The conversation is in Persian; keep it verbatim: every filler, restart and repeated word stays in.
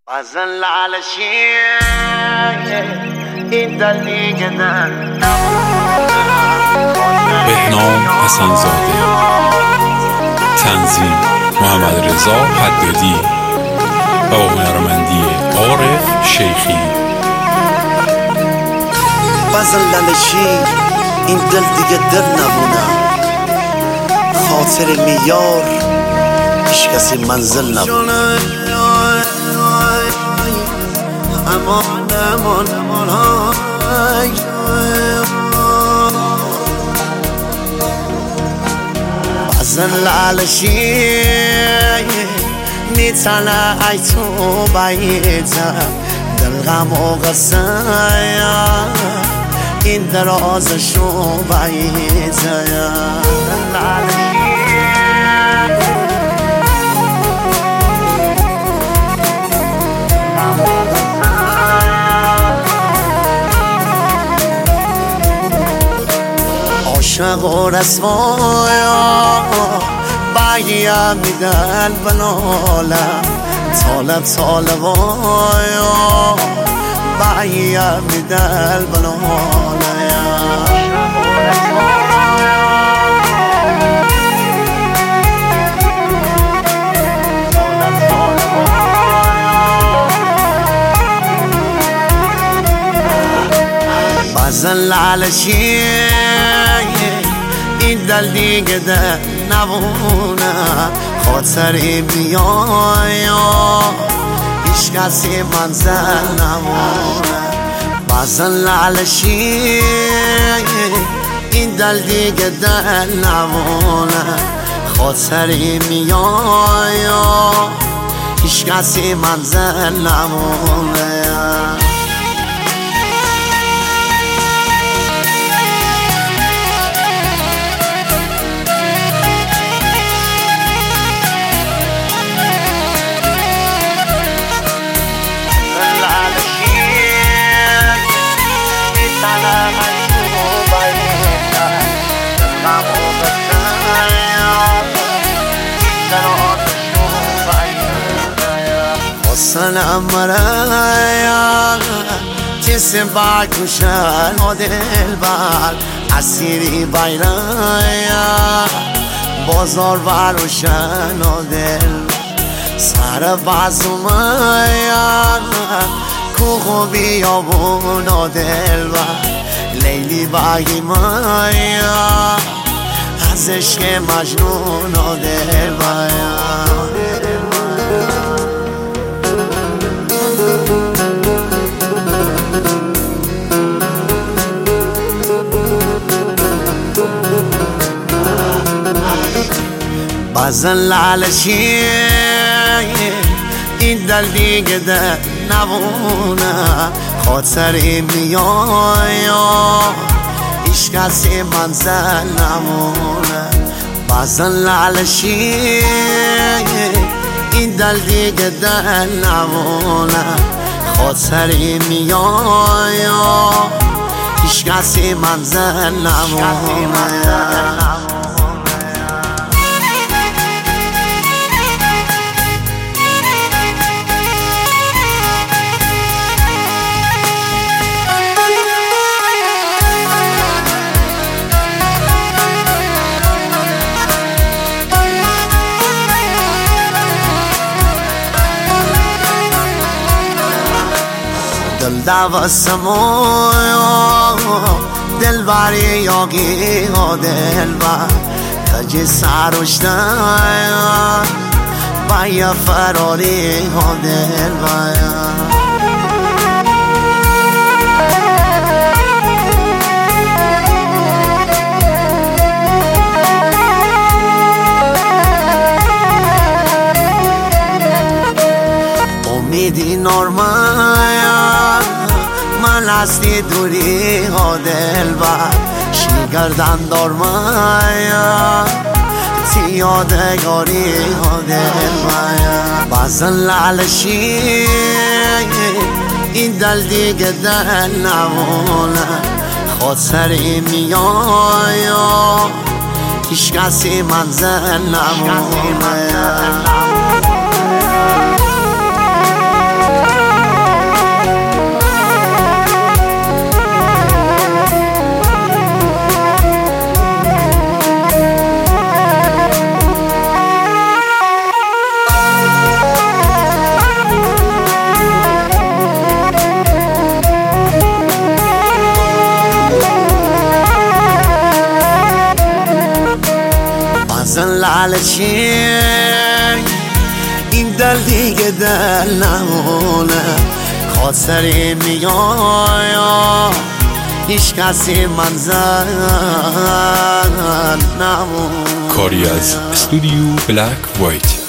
بزن لعلشی این دل دیگه نه. بهنام حسن‌زاده، تنظیم محمد رضا حدادی با هنرمندی عارف شیخی. بزن لعلشی این دل دیگه دل نبونه، خاطر میار هیچ کسی منزل نبونه. امان امان امان های بزن لعلشی میتنه ای تو باید دل غم و غصه این درازشو باید عاشق و رسوایا بایا میدن بلاله طالب طالبایا بایا میدن بلاله بزن لعلشی این دل دیگه دل نبونه، خاطری بیایا هیچ کسی منزل نمونه. بزن لعلشی این دل دیگه دل نبونه، خاطری میایا هیچ کسی منزل نمونه. سلام مرایا جسم با کشن و دل بر اسیری بایرایا بازار بروشن و دل سر بازومایا کوه بیابون و دل بر لیلی باگی مایا از عشق مجنون و دل بایا. بزن لعلشی این دل دیگه دل نبونه، خاطری میایا هیچ کسی منزل نمونه. بزن لعلشی این دل دیگه دل نبونه، خاطری میایا هیچ کسی منزل نمونه. دل دوستمو دل بری یاگی و دل بر کجی سروشتن بایا فراری و دل بایا. امیدی نورمایا من هستی دوری ها دل بر شیگردن دارمایا تی یادگاری ها دل بایا. بزن لعلشی این دل دیگه دل نمونه، خاطری میایا هیچ کسی منزل نمونه. بزن لالچی این دل دیگه دل نمونه خاطری میگم هیچ کسی من زن نمونه کاری از استودیو بلک وایت.